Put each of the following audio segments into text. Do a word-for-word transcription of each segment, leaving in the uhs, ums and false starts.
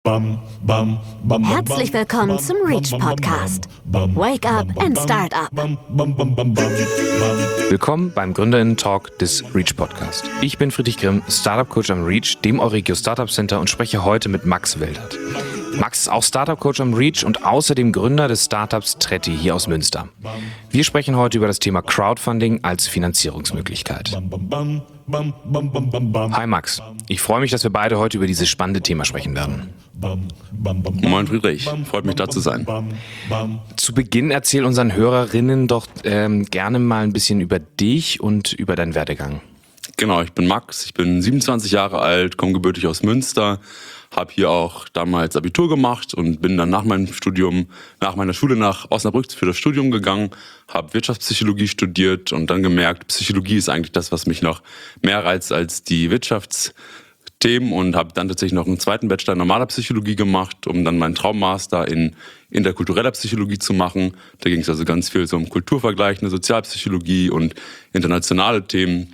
Herzlich willkommen zum Reach Podcast. Wake up and start up. Willkommen beim GründerInnen-Talk des Reach Podcast. Ich bin Friedrich Grimm, Startup-Coach am Reach, dem Euregio Startup Center, und spreche heute mit Max Wildert. Max ist auch Startup-Coach am Reach und außerdem Gründer des Startups Tretti hier aus Münster. Wir sprechen heute über das Thema Crowdfunding als Finanzierungsmöglichkeit. Hi Max, ich freue mich, dass wir beide heute über dieses spannende Thema sprechen werden. Moin Friedrich, freut mich da zu sein. Zu Beginn erzähl unseren Hörerinnen doch ähm, gerne mal ein bisschen über dich und über deinen Werdegang. Genau, ich bin Max, ich bin siebenundzwanzig Jahre alt, komme gebürtig aus Münster, habe hier auch damals Abitur gemacht und bin dann nach meinem Studium, nach meiner Schule nach Osnabrück für das Studium gegangen, habe Wirtschaftspsychologie studiert und dann gemerkt, Psychologie ist eigentlich das, was mich noch mehr reizt als die Wirtschaftsthemen, und habe dann tatsächlich noch einen zweiten Bachelor in normaler Psychologie gemacht, um dann meinen Traummaster in interkultureller Psychologie zu machen. Da ging es also ganz viel so um Kulturvergleichende, Sozialpsychologie und internationale Themen.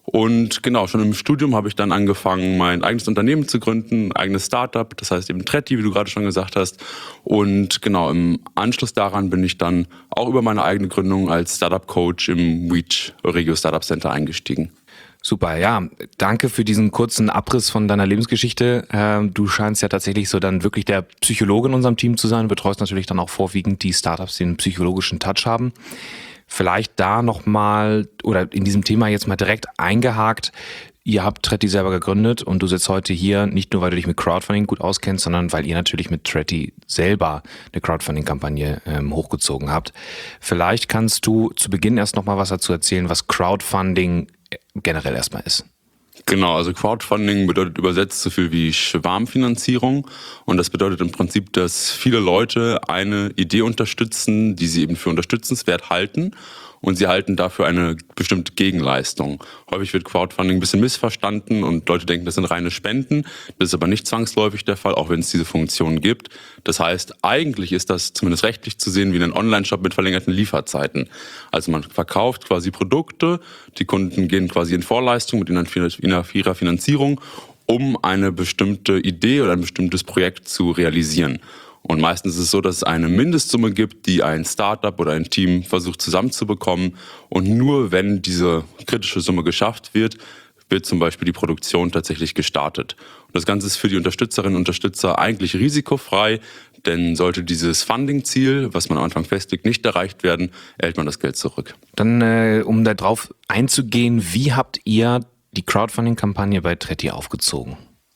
Und genau, schon im Studium habe ich dann angefangen, mein eigenes Unternehmen zu gründen, ein eigenes Startup, das heißt eben Tretti, wie du gerade schon gesagt hast. Und genau, im Anschluss daran bin ich dann auch über meine eigene Gründung als Startup-Coach im Reach Euregio Startup Center eingestiegen. Super, ja, danke für diesen kurzen Abriss von deiner Lebensgeschichte. Ähm, du scheinst ja tatsächlich so dann wirklich der Psychologe in unserem Team zu sein, betreust natürlich dann auch vorwiegend die Startups, die einen psychologischen Touch haben. Vielleicht da nochmal oder in diesem Thema jetzt mal direkt eingehakt. Ihr habt Tretti selber gegründet und du sitzt heute hier nicht nur, weil du dich mit Crowdfunding gut auskennst, sondern weil ihr natürlich mit Tretti selber eine Crowdfunding-Kampagne ähm, hochgezogen habt. Vielleicht kannst du zu Beginn erst nochmal was dazu erzählen, was Crowdfunding generell erstmal ist. Genau, also Crowdfunding bedeutet übersetzt so viel wie Schwarmfinanzierung, und das bedeutet im Prinzip, dass viele Leute eine Idee unterstützen, die sie eben für unterstützenswert halten, und sie halten dafür eine bestimmte Gegenleistung. Häufig wird Crowdfunding ein bisschen missverstanden und Leute denken, das sind reine Spenden. Das ist aber nicht zwangsläufig der Fall, auch wenn es diese Funktion gibt. Das heißt, eigentlich ist das zumindest rechtlich zu sehen wie ein Online-Shop mit verlängerten Lieferzeiten. Also man verkauft quasi Produkte, die Kunden gehen quasi in Vorleistung mit ihrer Finanzierung, um eine bestimmte Idee oder ein bestimmtes Projekt zu realisieren. Und meistens ist es so, dass es eine Mindestsumme gibt, die ein Startup oder ein Team versucht zusammenzubekommen. Und nur wenn diese kritische Summe geschafft wird, wird zum Beispiel die Produktion tatsächlich gestartet. Und das Ganze ist für die Unterstützerinnen und Unterstützer eigentlich risikofrei, denn sollte dieses Funding-Ziel, was man am Anfang festlegt, nicht erreicht werden, erhält man das Geld zurück. Dann, äh, um da drauf einzugehen, wie habt ihr die Crowdfunding-Kampagne bei Tretti aufgezogen?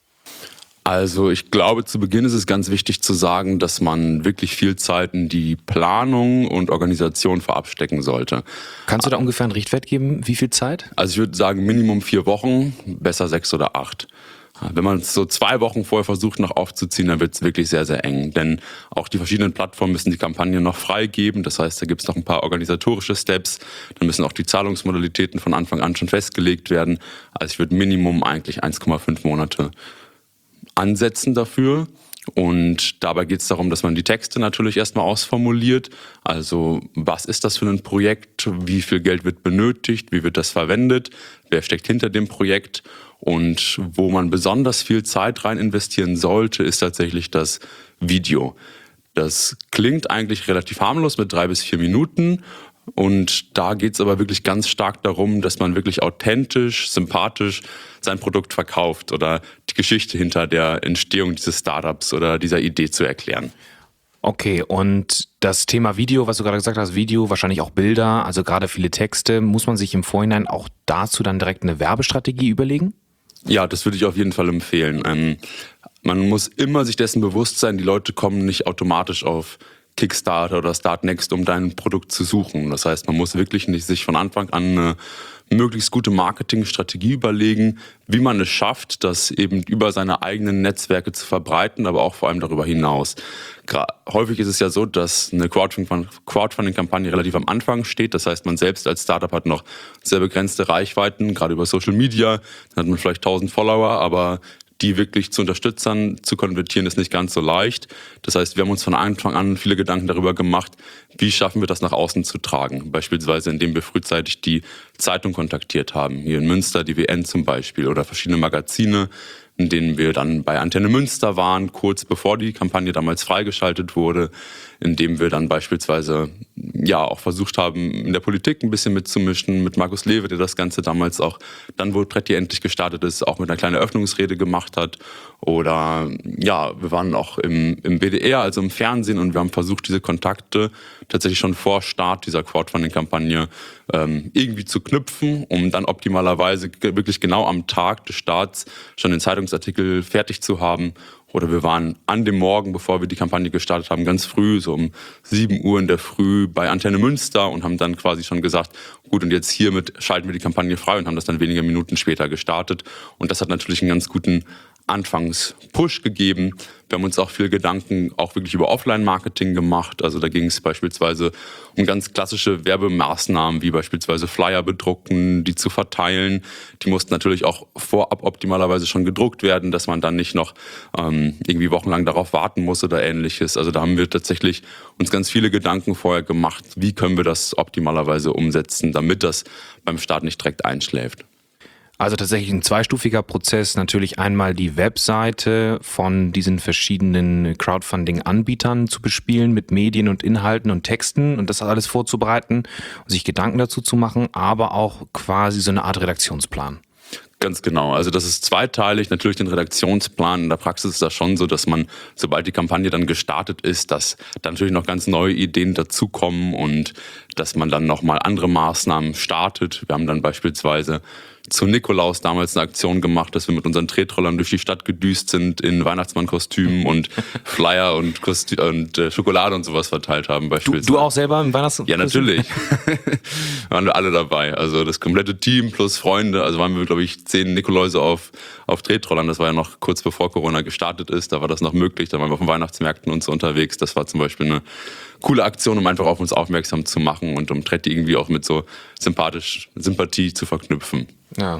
Also ich glaube, zu Beginn ist es ganz wichtig zu sagen, dass man wirklich viel Zeit in die Planung und Organisation vorab stecken sollte. Kannst du da ungefähr einen Richtwert geben? Wie viel Zeit? Also ich würde sagen Minimum vier Wochen, besser sechs oder acht. Wenn man es so zwei Wochen vorher versucht noch aufzuziehen, dann wird es wirklich sehr, sehr eng. Denn auch die verschiedenen Plattformen müssen die Kampagne noch freigeben. Das heißt, da gibt es noch ein paar organisatorische Steps. Dann müssen auch die Zahlungsmodalitäten von Anfang an schon festgelegt werden. Also ich würde Minimum eigentlich eins Komma fünf Monate ansetzen dafür. Und dabei geht es darum, dass man die Texte natürlich erstmal ausformuliert. Also was ist das für ein Projekt? Wie viel Geld wird benötigt? Wie wird das verwendet? Wer steckt hinter dem Projekt? Und wo man besonders viel Zeit rein investieren sollte, ist tatsächlich das Video. Das klingt eigentlich relativ harmlos mit drei bis vier Minuten. Und da geht es aber wirklich ganz stark darum, dass man wirklich authentisch, sympathisch sein Produkt verkauft oder die Geschichte hinter der Entstehung dieses Startups oder dieser Idee zu erklären. Okay, und das Thema Video, was du gerade gesagt hast, Video, wahrscheinlich auch Bilder, also gerade viele Texte, muss man sich im Vorhinein auch dazu dann direkt eine Werbestrategie überlegen? Ja, das würde ich auf jeden Fall empfehlen. Ähm, man muss immer sich dessen bewusst sein, die Leute kommen nicht automatisch auf Kickstarter oder Startnext, um dein Produkt zu suchen. Das heißt, man muss wirklich nicht sich von Anfang an eine möglichst gute Marketingstrategie überlegen, wie man es schafft, das eben über seine eigenen Netzwerke zu verbreiten, aber auch vor allem darüber hinaus. Häufig ist es ja so, dass eine Crowdfunding-Kampagne relativ am Anfang steht. Das heißt, man selbst als Startup hat noch sehr begrenzte Reichweiten, gerade über Social Media. Dann hat man vielleicht tausend Follower, aber die wirklich zu Unterstützern zu konvertieren, ist nicht ganz so leicht. Das heißt, wir haben uns von Anfang an viele Gedanken darüber gemacht, wie schaffen wir das nach außen zu tragen. Beispielsweise, indem wir frühzeitig die Zeitung kontaktiert haben. Hier in Münster, die W N zum Beispiel, oder verschiedene Magazine. in denen wir dann bei Antenne Münster waren, kurz bevor die Kampagne damals freigeschaltet wurde, in dem wir dann beispielsweise ja auch versucht haben, in der Politik ein bisschen mitzumischen, mit Markus Lewe, der das Ganze damals auch, dann wo Tretti endlich gestartet ist, auch mit einer kleinen Eröffnungsrede gemacht hat. Oder ja, wir waren auch im, im B D R, also im Fernsehen, und wir haben versucht, diese Kontakte tatsächlich schon vor Start dieser Crowdfunding-Kampagne ähm, irgendwie zu knüpfen, um dann optimalerweise wirklich genau am Tag des Starts schon den Zeitungsartikel fertig zu haben. Oder wir waren an dem Morgen, bevor wir die Kampagne gestartet haben, ganz früh, so um sieben Uhr in der Früh bei Antenne Münster und haben dann quasi schon gesagt, gut, und jetzt hiermit schalten wir die Kampagne frei, und haben das dann wenige Minuten später gestartet. Und das hat natürlich einen ganz guten Anfangs-Push gegeben. Wir haben uns auch viel Gedanken auch wirklich über Offline-Marketing gemacht. Also da ging es beispielsweise um ganz klassische Werbemaßnahmen, wie beispielsweise Flyer bedrucken, die zu verteilen. Die mussten natürlich auch vorab optimalerweise schon gedruckt werden, dass man dann nicht noch ähm, irgendwie wochenlang darauf warten muss oder ähnliches. Also da haben wir tatsächlich uns ganz viele Gedanken vorher gemacht, wie können wir das optimalerweise umsetzen, damit das beim Start nicht direkt einschläft. Also tatsächlich ein zweistufiger Prozess. Natürlich einmal die Webseite von diesen verschiedenen Crowdfunding-Anbietern zu bespielen mit Medien und Inhalten und Texten und das alles vorzubereiten und sich Gedanken dazu zu machen, aber auch quasi so eine Art Redaktionsplan. Ganz genau. Also das ist zweiteilig. Natürlich den Redaktionsplan. In der Praxis ist das schon so, dass man, sobald die Kampagne dann gestartet ist, dass da natürlich noch ganz neue Ideen dazukommen und dass man dann nochmal andere Maßnahmen startet. Wir haben dann beispielsweise zu Nikolaus damals eine Aktion gemacht, dass wir mit unseren Tretrollern durch die Stadt gedüst sind in Weihnachtsmannkostümen und Flyer und, Kostü- und äh, Schokolade und sowas verteilt haben beispielsweise. Du, du auch selber im Weihnachtskostüm? Ja, natürlich. Waren wir alle dabei. Also das komplette Team plus Freunde. Also waren wir, glaube ich, zehn Nikoläuse auf, auf Tretrollern. Das war ja noch kurz bevor Corona gestartet ist. Da war das noch möglich. Da waren wir auf den Weihnachtsmärkten und so unterwegs. Das war zum Beispiel eine coole Aktion, um einfach auf uns aufmerksam zu machen und um Tretti irgendwie auch mit so sympathisch Sympathie zu verknüpfen. Ja,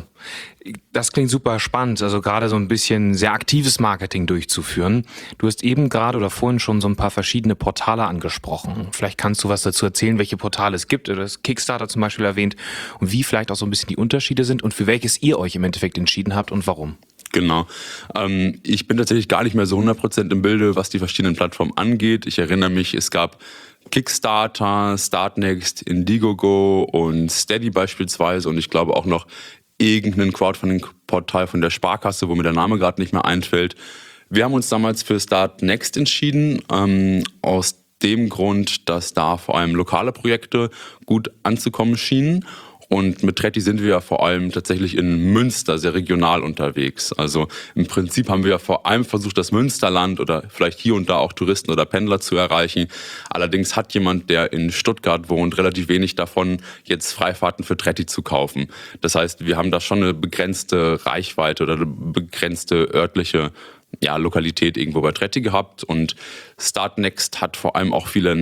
das klingt super spannend, also gerade so ein bisschen sehr aktives Marketing durchzuführen. Du hast eben gerade oder vorhin schon so ein paar verschiedene Portale angesprochen. Vielleicht kannst du was dazu erzählen, welche Portale es gibt. Du hast Kickstarter zum Beispiel erwähnt und wie vielleicht auch so ein bisschen die Unterschiede sind und für welches ihr euch im Endeffekt entschieden habt und warum. Genau. Ähm, ich bin tatsächlich gar nicht mehr so hundert Prozent im Bilde, was die verschiedenen Plattformen angeht. Ich erinnere mich, es gab Kickstarter, Startnext, Indiegogo und Steady beispielsweise und ich glaube auch noch irgendein Crowdfunding-Portal von der Sparkasse, wo mir der Name gerade nicht mehr einfällt. Wir haben uns damals für Startnext entschieden, ähm, aus dem Grund, dass da vor allem lokale Projekte gut anzukommen schienen. Und mit Tretti sind wir ja vor allem tatsächlich in Münster sehr regional unterwegs. Also im Prinzip haben wir ja vor allem versucht, das Münsterland oder vielleicht hier und da auch Touristen oder Pendler zu erreichen. Allerdings hat jemand, der in Stuttgart wohnt, relativ wenig davon, jetzt Freifahrten für Tretti zu kaufen. Das heißt, wir haben da schon eine begrenzte Reichweite oder eine begrenzte örtliche ja, Lokalität irgendwo bei Tretti gehabt und Startnext hat vor allem auch viele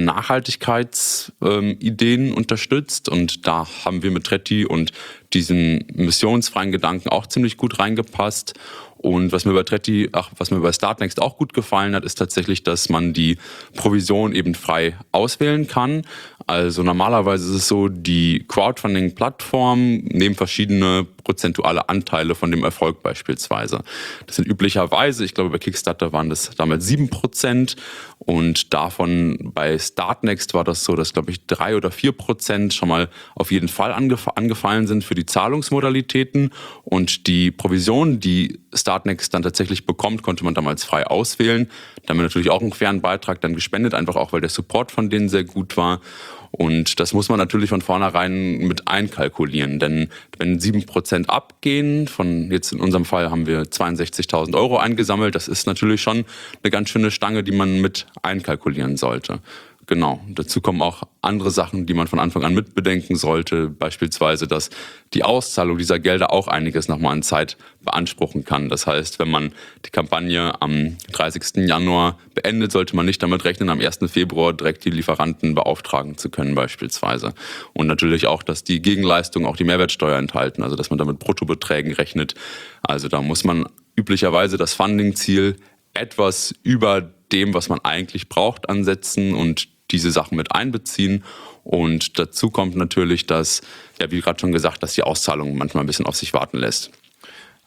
Nachhaltigkeitsideen ähm, unterstützt und da haben wir mit Tretti und diesen missionsfreien Gedanken auch ziemlich gut reingepasst. Und was mir bei Tretti, ach, was mir bei Startnext auch gut gefallen hat, ist tatsächlich, dass man die Provision eben frei auswählen kann. Also normalerweise ist es so, die Crowdfunding-Plattformen nehmen verschiedene prozentuale Anteile von dem Erfolg beispielsweise. Das sind üblicherweise, ich glaube bei Kickstarter waren das damals sieben Prozent und davon bei Startnext war das so, dass glaube ich drei oder vier Prozent schon mal auf jeden Fall angef- angefallen sind für die Zahlungsmodalitäten und die Provision, die Startnext dann tatsächlich bekommt, konnte man damals frei auswählen. Da haben wir natürlich auch einen fairen Beitrag dann gespendet, einfach auch, weil der Support von denen sehr gut war. Und das muss man natürlich von vornherein mit einkalkulieren, denn wenn sieben Prozent abgehen, von jetzt in unserem Fall haben wir zweiundsechzigtausend Euro eingesammelt, das ist natürlich schon eine ganz schöne Stange, die man mit einkalkulieren sollte. Genau, dazu kommen auch andere Sachen, die man von Anfang an mitbedenken sollte, beispielsweise, dass die Auszahlung dieser Gelder auch einiges nochmal an Zeit beanspruchen kann. Das heißt, wenn man die Kampagne am dreißigsten Januar beendet, sollte man nicht damit rechnen, am ersten Februar direkt die Lieferanten beauftragen zu können beispielsweise. Und natürlich auch, dass die Gegenleistungen auch die Mehrwertsteuer enthalten, also dass man damit Bruttobeträgen rechnet. Also da muss man üblicherweise das Funding-Ziel etwas über dem, was man eigentlich braucht, ansetzen und diese Sachen mit einbeziehen. Und dazu kommt natürlich, dass, ja, wie gerade schon gesagt, dass die Auszahlung manchmal ein bisschen auf sich warten lässt.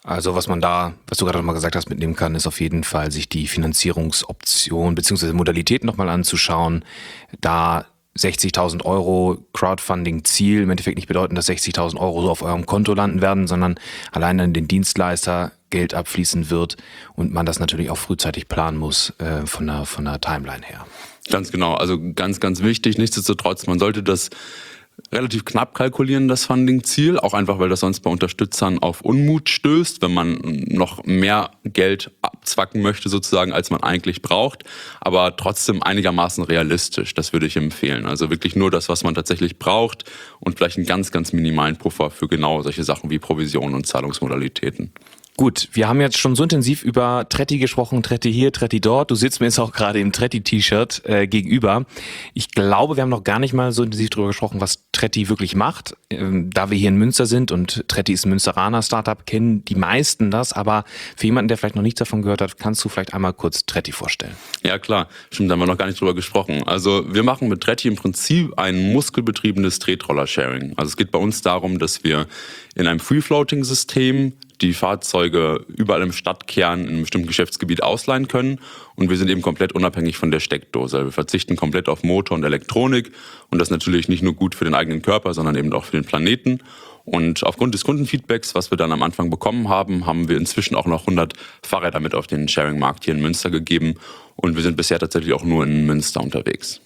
Also was man da, was du gerade nochmal gesagt hast, mitnehmen kann, ist auf jeden Fall, sich die Finanzierungsoption bzw. Modalitäten nochmal anzuschauen. Da sechzigtausend Euro Crowdfunding-Ziel im Endeffekt nicht bedeuten, dass sechzigtausend Euro so auf eurem Konto landen werden, sondern allein an den Dienstleister Geld abfließen wird und man das natürlich auch frühzeitig planen muss äh, von der, von der Timeline her. Ganz genau, also ganz, ganz wichtig. Nichtsdestotrotz, man sollte das relativ knapp kalkulieren, das Funding-Ziel, auch einfach, weil das sonst bei Unterstützern auf Unmut stößt, wenn man noch mehr Geld abzwacken möchte sozusagen, als man eigentlich braucht, aber trotzdem einigermaßen realistisch, das würde ich empfehlen. Also wirklich nur das, was man tatsächlich braucht und vielleicht einen ganz, ganz minimalen Puffer für genau solche Sachen wie Provisionen und Zahlungsmodalitäten. Gut, wir haben jetzt schon so intensiv über Tretti gesprochen, Tretti hier, Tretti dort. Du sitzt mir jetzt auch gerade im Tretti-T-Shirt äh, gegenüber. Ich glaube, wir haben noch gar nicht mal so intensiv darüber gesprochen, was Tretti wirklich macht. Ähm, da wir hier in Münster sind und Tretti ist ein Münsteraner Startup, kennen die meisten das. Aber für jemanden, der vielleicht noch nichts davon gehört hat, kannst du vielleicht einmal kurz Tretti vorstellen? Ja klar, stimmt, da haben wir noch gar nicht drüber gesprochen. Also wir machen mit Tretti im Prinzip ein muskelbetriebenes Tretroller-Sharing. Also es geht bei uns darum, dass wir in einem Free-Floating-System die Fahrzeuge überall im Stadtkern in einem bestimmten Geschäftsgebiet ausleihen können und wir sind eben komplett unabhängig von der Steckdose. Wir verzichten komplett auf Motor und Elektronik und das ist natürlich nicht nur gut für den eigenen Körper, sondern eben auch für den Planeten. Und aufgrund des Kundenfeedbacks, was wir dann am Anfang bekommen haben, haben wir inzwischen auch noch hundert Fahrräder mit auf den Sharing-Markt hier in Münster gegeben und wir sind bisher tatsächlich auch nur in Münster unterwegs.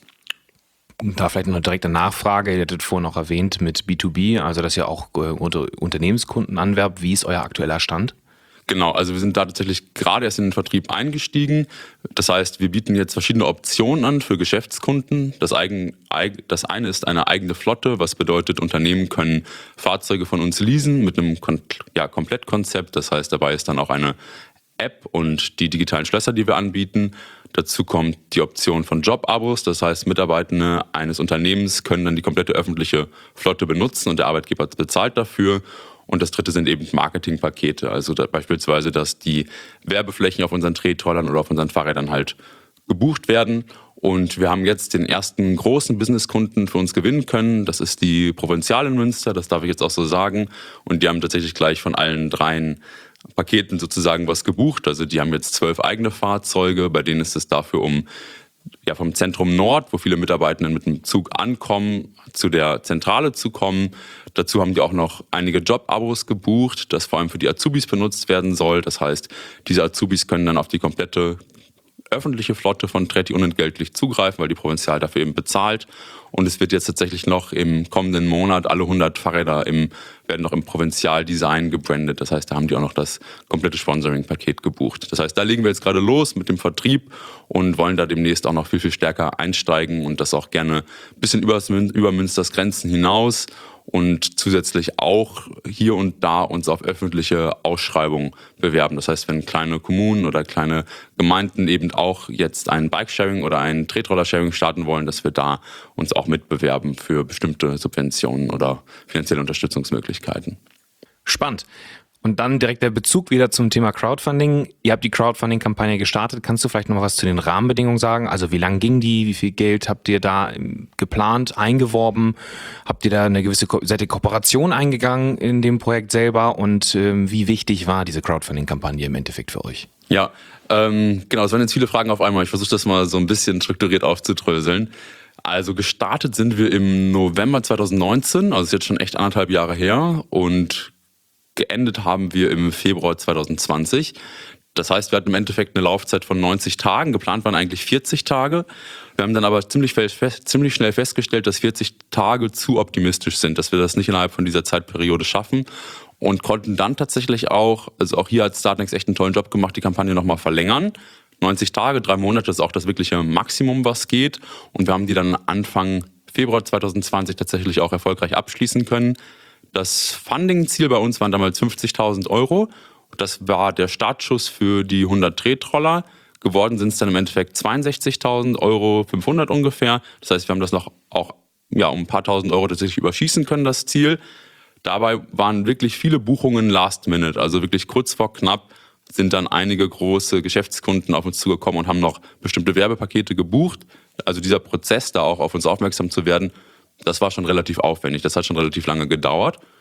Da vielleicht noch direkt eine Nachfrage, ihr hattet vorhin auch erwähnt mit B zwei B, also dass ihr auch unter Unternehmenskunden anwerbt. Wie ist euer aktueller Stand? Genau, also wir sind da tatsächlich gerade erst in den Vertrieb eingestiegen. Das heißt, wir bieten jetzt verschiedene Optionen an für Geschäftskunden. Das, eigen, das eine ist eine eigene Flotte, was bedeutet, Unternehmen können Fahrzeuge von uns leasen mit einem ja, Komplettkonzept. Das heißt, dabei ist dann auch eine App und die digitalen Schlösser, die wir anbieten. Dazu kommt die Option von Jobabos, das heißt, Mitarbeitende eines Unternehmens können dann die komplette öffentliche Flotte benutzen und der Arbeitgeber bezahlt dafür. Und das dritte sind eben Marketingpakete, also da beispielsweise, dass die Werbeflächen auf unseren Tretrollern oder auf unseren Fahrrädern halt gebucht werden. Und wir haben jetzt den ersten großen Businesskunden für uns gewinnen können. Das ist die Provinzial in Münster, das darf ich jetzt auch so sagen. Und die haben tatsächlich gleich von allen dreien Paketen sozusagen was gebucht. Also die haben jetzt zwölf eigene Fahrzeuge, bei denen ist es dafür um ja, vom Zentrum Nord, wo viele Mitarbeitenden mit dem Zug ankommen, zu der Zentrale zu kommen. Dazu haben die auch noch einige Jobabos gebucht, das vor allem für die Azubis benutzt werden soll. Das heißt, diese Azubis können dann auf die komplette öffentliche Flotte von Tretti unentgeltlich zugreifen, weil die Provinzial dafür eben bezahlt. Und es wird jetzt tatsächlich noch im kommenden Monat alle hundert Fahrräder im, werden noch im Provinzial-Design gebrandet. Das heißt, da haben die auch noch das komplette Sponsoring-Paket gebucht. Das heißt, da legen wir jetzt gerade los mit dem Vertrieb und wollen da demnächst auch noch viel, viel stärker einsteigen und das auch gerne ein bisschen über, über Münsters Grenzen hinaus und zusätzlich auch hier und da uns auf öffentliche Ausschreibungen bewerben. Das heißt, wenn kleine Kommunen oder kleine Gemeinden eben auch jetzt ein Bike-Sharing oder ein Tretroller-Sharing starten wollen, dass wir da uns auch mitbewerben für bestimmte Subventionen oder finanzielle Unterstützungsmöglichkeiten. Spannend. Und dann direkt der Bezug wieder zum Thema Crowdfunding. Ihr habt die Crowdfunding-Kampagne gestartet. Kannst du vielleicht noch mal was zu den Rahmenbedingungen sagen? Also wie lang ging die? Wie viel Geld habt ihr da geplant, eingeworben? Habt ihr da eine gewisse Ko- seid ihr Kooperation eingegangen in dem Projekt selber? Und ähm, wie wichtig war diese Crowdfunding-Kampagne im Endeffekt für euch? Ja, ähm, genau. Es waren jetzt viele Fragen auf einmal. Ich versuche das mal so ein bisschen strukturiert aufzudröseln. Also gestartet sind wir im November zwanzig neunzehn, also ist jetzt schon echt anderthalb Jahre her und geendet haben wir im Februar zwanzig zwanzig. Das heißt, wir hatten im Endeffekt eine Laufzeit von neunzig Tagen. Geplant waren eigentlich vierzig Tage. Wir haben dann aber ziemlich, fest, ziemlich schnell festgestellt, dass vierzig Tage zu optimistisch sind, dass wir das nicht innerhalb von dieser Zeitperiode schaffen und konnten dann tatsächlich auch, also auch hier hat Startnext echt einen tollen Job gemacht, die Kampagne nochmal verlängern. neunzig Tage, drei Monate, das ist auch das wirkliche Maximum, was geht. Und wir haben die dann Anfang Februar zwanzig zwanzig tatsächlich auch erfolgreich abschließen können. Das Funding-Ziel bei uns waren damals fünfzigtausend Euro. Das war der Startschuss für die hundert Tretroller. Geworden sind es dann im Endeffekt zweiundsechzigtausend Euro, fünfhundert ungefähr. Das heißt, wir haben das noch auch ja, um ein paar tausend Euro tatsächlich überschießen können, das Ziel. Dabei waren wirklich viele Buchungen last minute, also wirklich kurz vor knapp sind dann einige große Geschäftskunden auf uns zugekommen und haben noch bestimmte Werbepakete gebucht. Also dieser Prozess, da auch auf uns aufmerksam zu werden, das war schon relativ aufwendig, das hat schon relativ lange gedauert.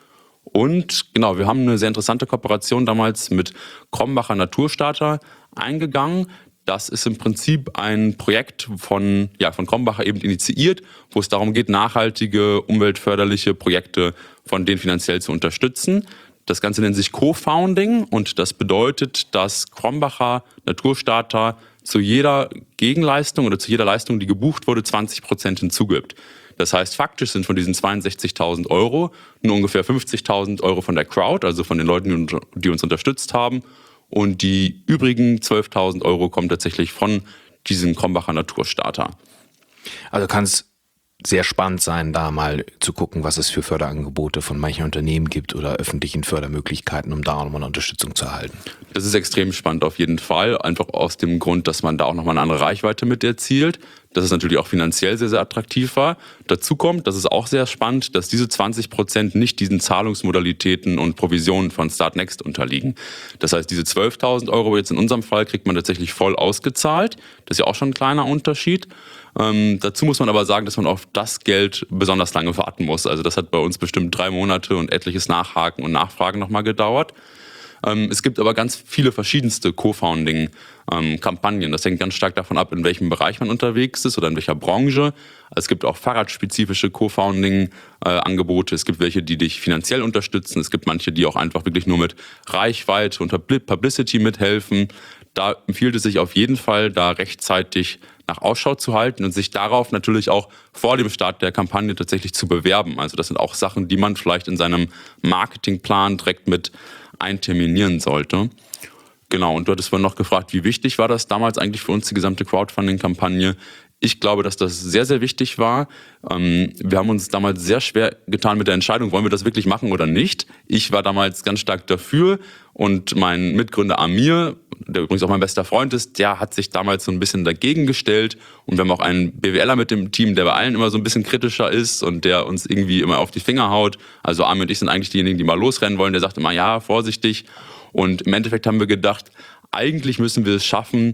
Und genau, wir haben eine sehr interessante Kooperation damals mit Krombacher Naturstarter eingegangen. Das ist im Prinzip ein Projekt von, ja, von Krombacher eben initiiert, wo es darum geht, nachhaltige, umweltförderliche Projekte von denen finanziell zu unterstützen. Das Ganze nennt sich Co-Founding und das bedeutet, dass Krombacher Naturstarter zu jeder Gegenleistung oder zu jeder Leistung, die gebucht wurde, zwanzig Prozent hinzugibt. Das heißt, faktisch sind von diesen zweiundsechzigtausend Euro nur ungefähr fünfzigtausend Euro von der Crowd, also von den Leuten, die uns unterstützt haben. Und die übrigen zwölftausend Euro kommen tatsächlich von diesem Krombacher Naturstarter. Also kann es sehr spannend sein, da mal zu gucken, was es für Förderangebote von manchen Unternehmen gibt oder öffentlichen Fördermöglichkeiten, um da auch nochmal eine Unterstützung zu erhalten. Das ist extrem spannend auf jeden Fall, einfach aus dem Grund, dass man da auch nochmal eine andere Reichweite mit erzielt. Dass es natürlich auch finanziell sehr, sehr attraktiv war. Dazu kommt, das ist auch sehr spannend, dass diese zwanzig Prozent nicht diesen Zahlungsmodalitäten und Provisionen von Startnext unterliegen. Das heißt, diese zwölftausend Euro jetzt in unserem Fall kriegt man tatsächlich voll ausgezahlt. Das ist ja auch schon ein kleiner Unterschied. Ähm, dazu muss man aber sagen, dass man auf das Geld besonders lange warten muss. Also das hat bei uns bestimmt drei Monate und etliches Nachhaken und Nachfragen nochmal gedauert. Ähm, es gibt aber ganz viele verschiedenste Co-Founding-Kampagnen. Ähm, das hängt ganz stark davon ab, in welchem Bereich man unterwegs ist oder in welcher Branche. Es gibt auch fahrradspezifische Co-Founding-Angebote. Es gibt welche, die dich finanziell unterstützen. Es gibt manche, die auch einfach wirklich nur mit Reichweite und Publicity mithelfen. Da empfiehlt es sich auf jeden Fall, da rechtzeitig nach Ausschau zu halten und sich darauf natürlich auch vor dem Start der Kampagne tatsächlich zu bewerben. Also das sind auch Sachen, die man vielleicht in seinem Marketingplan direkt mit einterminieren sollte. Genau, und du hattest vorhin noch gefragt, wie wichtig war das damals eigentlich für uns, die gesamte Crowdfunding-Kampagne? Ich glaube, dass das sehr, sehr wichtig war. Wir haben uns damals sehr schwer getan mit der Entscheidung, wollen wir das wirklich machen oder nicht. Ich war damals ganz stark dafür und mein Mitgründer Amir, der übrigens auch mein bester Freund ist, der hat sich damals so ein bisschen dagegen gestellt. Und wir haben auch einen BWLer mit dem Team, der bei allen immer so ein bisschen kritischer ist und der uns irgendwie immer auf die Finger haut. Also Amir und ich sind eigentlich diejenigen, die mal losrennen wollen. Der sagt immer, ja, vorsichtig. Und im Endeffekt haben wir gedacht, eigentlich müssen wir es schaffen,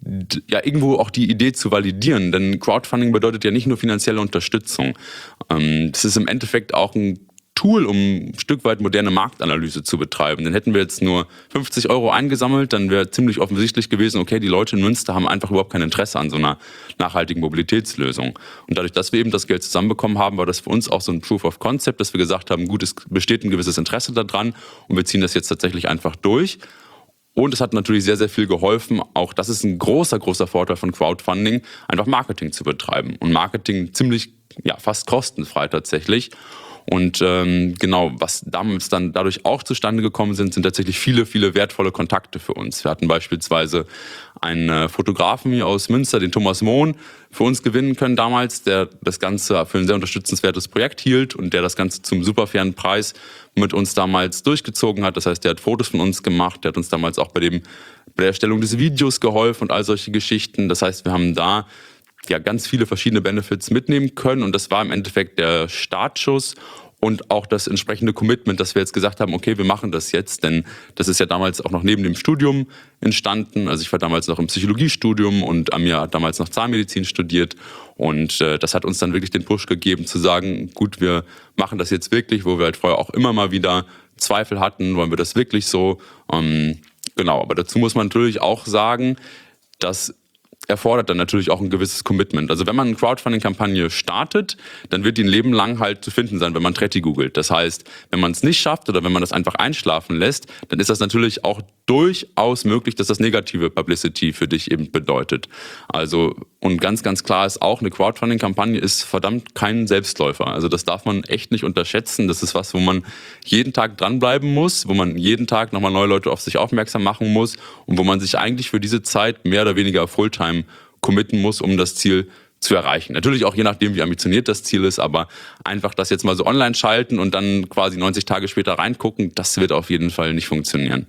ja irgendwo auch die Idee zu validieren. Denn Crowdfunding bedeutet ja nicht nur finanzielle Unterstützung. Das ist im Endeffekt auch ein Tool, um ein Stück weit moderne Marktanalyse zu betreiben. Dann hätten wir jetzt nur fünfzig Euro eingesammelt, dann wäre ziemlich offensichtlich gewesen, okay, die Leute in Münster haben einfach überhaupt kein Interesse an so einer nachhaltigen Mobilitätslösung. Und dadurch, dass wir eben das Geld zusammenbekommen haben, war das für uns auch so ein Proof of Concept, dass wir gesagt haben, gut, es besteht ein gewisses Interesse daran und wir ziehen das jetzt tatsächlich einfach durch. Und es hat natürlich sehr, sehr viel geholfen. Auch das ist ein großer, großer Vorteil von Crowdfunding, einfach Marketing zu betreiben. Und Marketing ziemlich, ja, fast kostenfrei tatsächlich. Und ähm, genau, was damals dann dadurch auch zustande gekommen sind, sind tatsächlich viele, viele wertvolle Kontakte für uns. Wir hatten beispielsweise einen äh, Fotografen hier aus Münster, den Thomas Mohn, für uns gewinnen können damals, der das Ganze für ein sehr unterstützenswertes Projekt hielt und der das Ganze zum super fairen Preis mit uns damals durchgezogen hat. Das heißt, der hat Fotos von uns gemacht, der hat uns damals auch bei, dem, bei der Erstellung des Videos geholfen und all solche Geschichten. Das heißt, wir haben da ja ganz viele verschiedene Benefits mitnehmen können und das war im Endeffekt der Startschuss und auch das entsprechende Commitment, dass wir jetzt gesagt haben, okay, wir machen das jetzt, denn das ist ja damals auch noch neben dem Studium entstanden. Also ich war damals noch im Psychologiestudium und Amir hat damals noch Zahnmedizin studiert und äh, das hat uns dann wirklich den Push gegeben zu sagen, gut, wir machen das jetzt wirklich, wo wir halt vorher auch immer mal wieder Zweifel hatten, wollen wir das wirklich so? Ähm, genau, aber dazu muss man natürlich auch sagen, dass erfordert dann natürlich auch ein gewisses Commitment. Also wenn man eine Crowdfunding-Kampagne startet, dann wird die ein Leben lang halt zu finden sein, wenn man Tretti googelt. Das heißt, wenn man es nicht schafft oder wenn man das einfach einschlafen lässt, dann ist das natürlich auch durchaus möglich, dass das negative Publicity für dich eben bedeutet. Also und ganz, ganz klar ist auch, eine Crowdfunding-Kampagne ist verdammt kein Selbstläufer. Also das darf man echt nicht unterschätzen. Das ist was, wo man jeden Tag dranbleiben muss, wo man jeden Tag nochmal neue Leute auf sich aufmerksam machen muss und wo man sich eigentlich für diese Zeit mehr oder weniger Fulltime committen muss, um das Ziel zu erreichen. Natürlich auch je nachdem, wie ambitioniert das Ziel ist, aber einfach das jetzt mal so online schalten und dann quasi neunzig Tage später reingucken, das wird auf jeden Fall nicht funktionieren.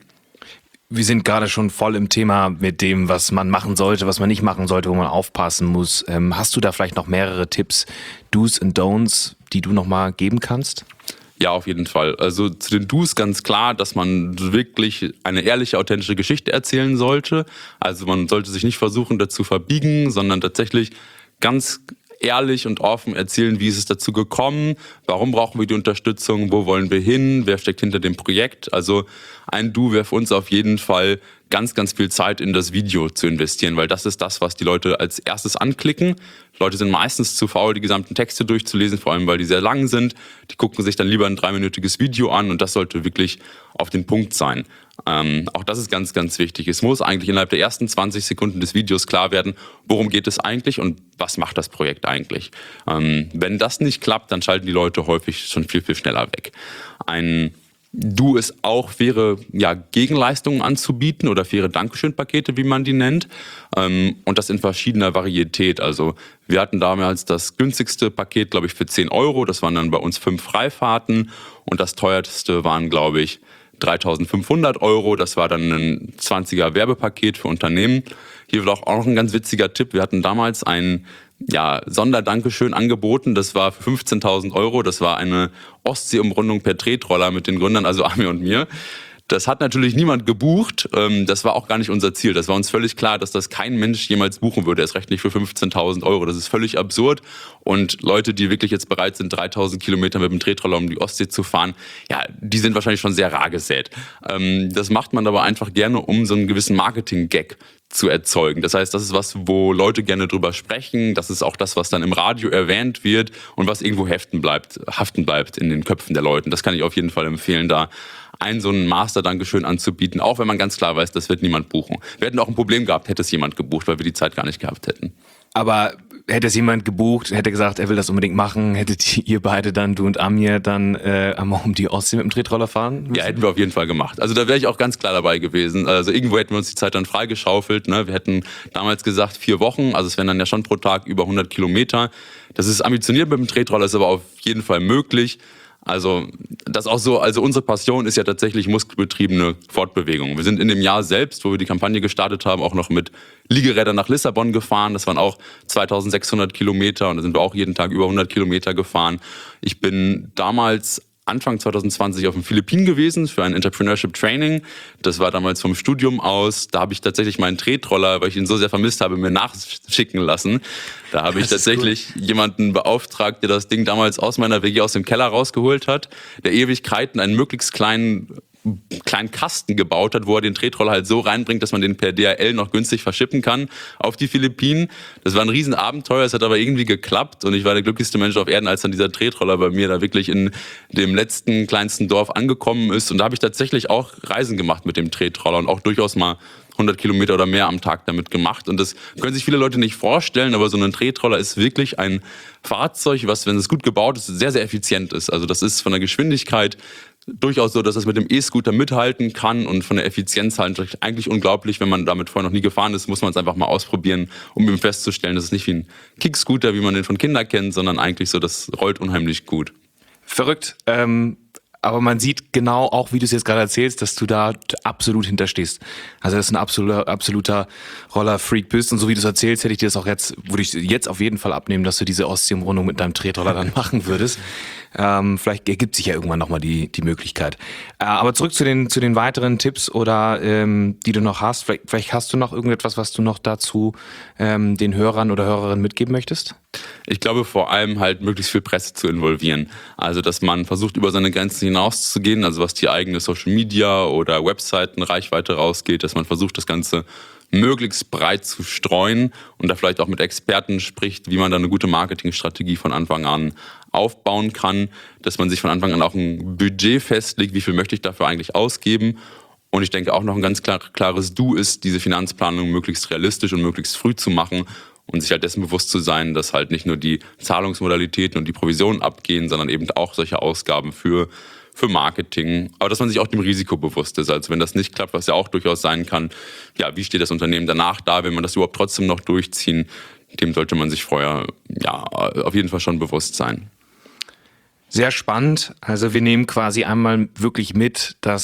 Wir sind gerade schon voll im Thema mit dem, was man machen sollte, was man nicht machen sollte, wo man aufpassen muss. Ähm, hast du da vielleicht noch mehrere Tipps, Do's und Don'ts, die du nochmal geben kannst? Ja, auf jeden Fall. Also zu den Do's ganz klar, dass man wirklich eine ehrliche, authentische Geschichte erzählen sollte. Also man sollte sich nicht versuchen, dazu verbiegen, sondern tatsächlich ganz ehrlich und offen erzählen, wie ist es dazu gekommen, warum brauchen wir die Unterstützung, wo wollen wir hin, wer steckt hinter dem Projekt. Also ein Do wäre für uns auf jeden Fall ganz, ganz viel Zeit in das Video zu investieren, weil das ist das, was die Leute als erstes anklicken. Leute sind meistens zu faul, die gesamten Texte durchzulesen, vor allem weil die sehr lang sind. Die gucken sich dann lieber ein dreiminütiges Video an und das sollte wirklich auf den Punkt sein. Ähm, auch das ist ganz, ganz wichtig. Es muss eigentlich innerhalb der ersten zwanzig Sekunden des Videos klar werden, worum geht es eigentlich und was macht das Projekt eigentlich. Ähm, wenn das nicht klappt, dann schalten die Leute häufig schon viel, viel schneller weg. Ein Do es auch wäre, ja, Gegenleistungen anzubieten oder faire Dankeschön-Pakete, wie man die nennt. Ähm, und das in verschiedener Varietät. Also wir hatten damals das günstigste Paket, glaube ich, für zehn Euro. Das waren dann bei uns fünf Freifahrten. Und das teuerste waren, glaube ich, dreitausendfünfhundert Euro. Das war dann ein zwanziger Werbepaket für Unternehmen. Hier war auch noch ein ganz witziger Tipp. Wir hatten damals ein ja, Sonderdankeschön angeboten. Das war für fünfzehntausend Euro. Das war eine Ostseeumrundung per Tretroller mit den Gründern, also Ami und mir. Das hat natürlich niemand gebucht. Das war auch gar nicht unser Ziel. Das war uns völlig klar, dass das kein Mensch jemals buchen würde. Erst recht nicht für fünfzehntausend Euro. Das ist völlig absurd. Und Leute, die wirklich jetzt bereit sind, dreitausend Kilometer mit dem Tretroller um die Ostsee zu fahren, ja, die sind wahrscheinlich schon sehr rar gesät. Das macht man aber einfach gerne, um so einen gewissen Marketing-Gag zu erzeugen. Das heißt, das ist was, wo Leute gerne drüber sprechen. Das ist auch das, was dann im Radio erwähnt wird und was irgendwo haften bleibt, haften bleibt in den Köpfen der Leute. Das kann ich auf jeden Fall empfehlen, da ein so ein Master-Dankeschön anzubieten, auch wenn man ganz klar weiß, das wird niemand buchen. Wir hätten auch ein Problem gehabt, hätte es jemand gebucht, weil wir die Zeit gar nicht gehabt hätten. Aber hätte es jemand gebucht, hätte gesagt, er will das unbedingt machen, hättet ihr beide dann, du und Amir, dann äh, einmal um die Ostsee mit dem Tretroller fahren müssen? Ja, hätten wir auf jeden Fall gemacht. Also da wäre ich auch ganz klar dabei gewesen. Also irgendwo hätten wir uns die Zeit dann freigeschaufelt. Ne? Wir hätten damals gesagt vier Wochen, also es wären dann ja schon pro Tag über hundert Kilometer. Das ist ambitioniert mit dem Tretroller, ist aber auf jeden Fall möglich. Also das auch so, also unsere Passion ist ja tatsächlich muskelbetriebene Fortbewegung. Wir sind in dem Jahr selbst, wo wir die Kampagne gestartet haben, auch noch mit Liegerädern nach Lissabon gefahren. Das waren auch zweitausendsechshundert Kilometer und da sind wir auch jeden Tag über hundert Kilometer gefahren. Ich bin damals Anfang zwanzig zwanzig auf den Philippinen gewesen für ein Entrepreneurship Training. Das war damals vom Studium aus. Da habe ich tatsächlich meinen Tretroller, weil ich ihn so sehr vermisst habe, mir nachschicken lassen. Da habe ich tatsächlich jemanden beauftragt, der das Ding damals aus meiner W G aus dem Keller rausgeholt hat, der Ewigkeiten einen möglichst kleinen kleinen Kasten gebaut hat, wo er den Tretroller halt so reinbringt, dass man den per D H L noch günstig verschippen kann auf die Philippinen. Das war ein Riesenabenteuer, es hat aber irgendwie geklappt und ich war der glücklichste Mensch auf Erden, als dann dieser Tretroller bei mir da wirklich in dem letzten, kleinsten Dorf angekommen ist. Und da habe ich tatsächlich auch Reisen gemacht mit dem Tretroller und auch durchaus mal hundert Kilometer oder mehr am Tag damit gemacht. Und das können sich viele Leute nicht vorstellen, aber so ein Tretroller ist wirklich ein Fahrzeug, was, wenn es gut gebaut ist, sehr, sehr effizient ist. Also das ist von der Geschwindigkeit durchaus so, dass es mit dem E-Scooter mithalten kann und von der Effizienz halt eigentlich unglaublich. Wenn man damit vorher noch nie gefahren ist, muss man es einfach mal ausprobieren, um eben festzustellen, das ist nicht wie ein Kickscooter, wie man den von Kindern kennt, sondern eigentlich so, das rollt unheimlich gut. Verrückt. Ähm, aber man sieht genau auch, wie du es jetzt gerade erzählst, dass du da absolut hinterstehst. Also dass du ein absoluter, absoluter Roller-Freak bist. Und so wie du es erzählst, hätte ich dir das auch jetzt, würde ich jetzt auf jeden Fall abnehmen, dass du diese Ostsee-Umrundung mit deinem Tretroller dann machen würdest. Ähm, vielleicht ergibt sich ja irgendwann nochmal die, die Möglichkeit. Äh, aber zurück zu den, zu den weiteren Tipps oder ähm, die du noch hast. Vielleicht, vielleicht hast du noch irgendetwas, was du noch dazu ähm, den Hörern oder Hörerinnen mitgeben möchtest? Ich glaube vor allem halt möglichst viel Presse zu involvieren. Also dass man versucht, über seine Grenzen hinauszugehen, also was die eigene Social Media oder Webseiten Reichweite rausgeht, dass man versucht, das Ganze möglichst breit zu streuen und da vielleicht auch mit Experten spricht, wie man da eine gute Marketingstrategie von Anfang an aufbauen kann, dass man sich von Anfang an auch ein Budget festlegt, wie viel möchte ich dafür eigentlich ausgeben. Und ich denke auch noch ein ganz klar, klares Do ist, diese Finanzplanung möglichst realistisch und möglichst früh zu machen und sich halt dessen bewusst zu sein, dass halt nicht nur die Zahlungsmodalitäten und die Provisionen abgehen, sondern eben auch solche Ausgaben für für Marketing, aber dass man sich auch dem Risiko bewusst ist. Also wenn das nicht klappt, was ja auch durchaus sein kann, ja, wie steht das Unternehmen danach da, wenn man das überhaupt trotzdem noch durchziehen, dem sollte man sich vorher ja auf jeden Fall schon bewusst sein. Sehr spannend. Also wir nehmen quasi einmal wirklich mit, dass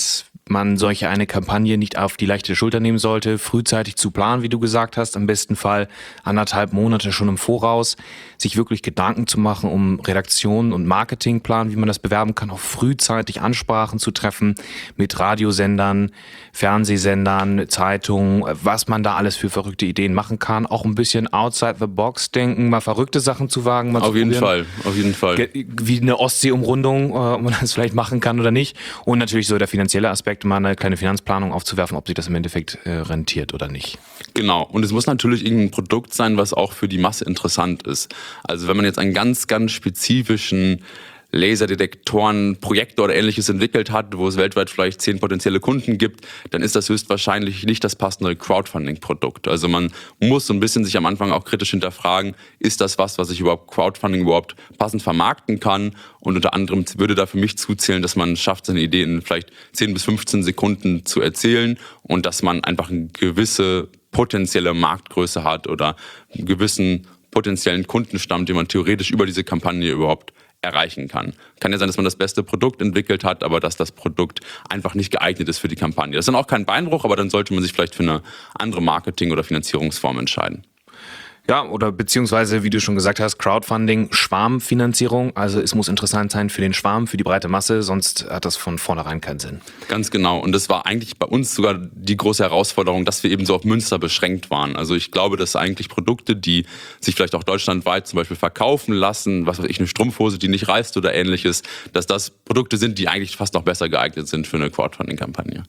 man solche eine Kampagne nicht auf die leichte Schulter nehmen sollte, frühzeitig zu planen, wie du gesagt hast, am besten Fall anderthalb Monate schon im Voraus, sich wirklich Gedanken zu machen, um Redaktion und Marketingplan, wie man das bewerben kann, auch frühzeitig Ansprachen zu treffen mit Radiosendern, Fernsehsendern, Zeitungen, was man da alles für verrückte Ideen machen kann, auch ein bisschen outside the box denken, mal verrückte Sachen zu wagen. Mal auf zu jeden probieren. Fall, auf jeden Fall. Wie eine Ostsee-Umrundung, ob man das vielleicht machen kann oder nicht. Und natürlich so der finanzielle Aspekt, mal eine kleine Finanzplanung aufzuwerfen, ob sich das im Endeffekt äh, rentiert oder nicht. Genau. Und es muss natürlich irgendein Produkt sein, was auch für die Masse interessant ist. Also wenn man jetzt einen ganz, ganz spezifischen Laserdetektoren, Projektor oder ähnliches entwickelt hat, wo es weltweit vielleicht zehn potenzielle Kunden gibt, dann ist das höchstwahrscheinlich nicht das passende Crowdfunding-Produkt. Also man muss so ein bisschen sich am Anfang auch kritisch hinterfragen, ist das was, was ich überhaupt Crowdfunding überhaupt passend vermarkten kann? Und unter anderem würde da für mich zuzählen, dass man schafft, seine Ideen in vielleicht zehn bis fünfzehn Sekunden zu erzählen und dass man einfach eine gewisse potenzielle Marktgröße hat oder einen gewissen potenziellen Kundenstamm, den man theoretisch über diese Kampagne überhaupt erreichen kann. Kann ja sein, dass man das beste Produkt entwickelt hat, aber dass das Produkt einfach nicht geeignet ist für die Kampagne. Das ist dann auch kein Beinbruch, aber dann sollte man sich vielleicht für eine andere Marketing- oder Finanzierungsform entscheiden. Ja, oder beziehungsweise, wie du schon gesagt hast, Crowdfunding, Schwarmfinanzierung. Also es muss interessant sein für den Schwarm, für die breite Masse, sonst hat das von vornherein keinen Sinn. Ganz genau. Und das war eigentlich bei uns sogar die große Herausforderung, dass wir eben so auf Münster beschränkt waren. Also ich glaube, dass eigentlich Produkte, die sich vielleicht auch deutschlandweit zum Beispiel verkaufen lassen, was weiß ich, eine Strumpfhose, die nicht reißt oder ähnliches, dass das Produkte sind, die eigentlich fast noch besser geeignet sind für eine Crowdfunding-Kampagne.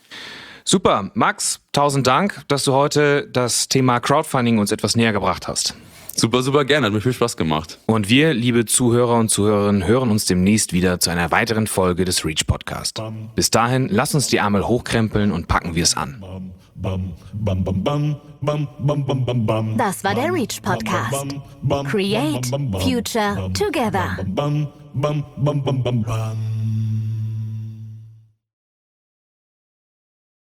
Super. Max, tausend Dank, dass du heute das Thema Crowdfunding uns etwas näher gebracht hast. Super, super gerne. Hat mir viel Spaß gemacht. Und wir, liebe Zuhörer und Zuhörerinnen, hören uns demnächst wieder zu einer weiteren Folge des Reach Podcast. Bis dahin, lass uns die Ärmel hochkrempeln und packen wir es an. Das war der Reach Podcast. Create Future Together.